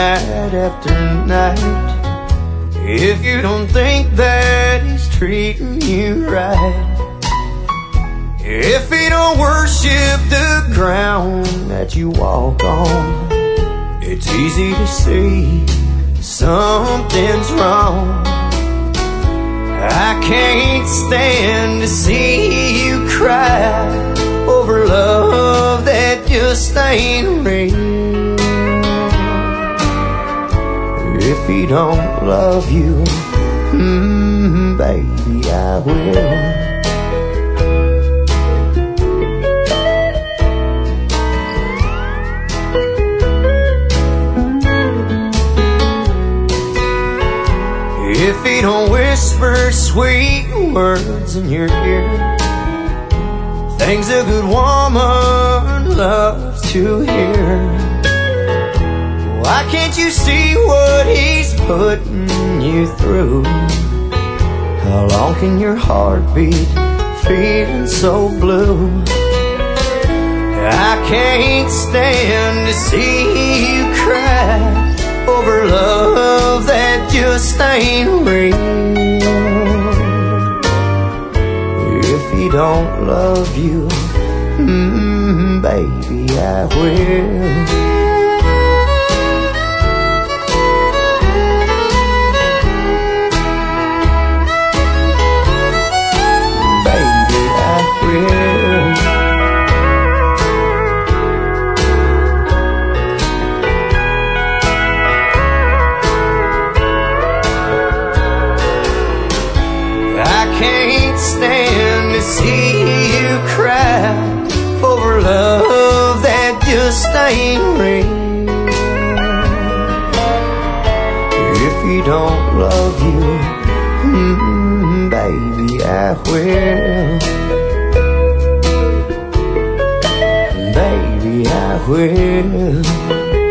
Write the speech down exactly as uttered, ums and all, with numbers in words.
night after night. If you don't think that he's treating you right, if he don't worship the ground that you walk on, it's easy to see something's wrong. I can't stand to see you cry over love that just ain't real. If he don't love you, mm, baby, I will. If he don't whisper sweet words in your ear, things a good woman loves to hear, why can't you see what he's putting you through? How long can your heart beat feeling so blue? I can't stand to see you cry over love that just ain't real. If he don't love you, mm, baby, I will. I can't stand to see you cry over love that just ain't real. If he don't love you, mm, baby, I will. Baby, I will.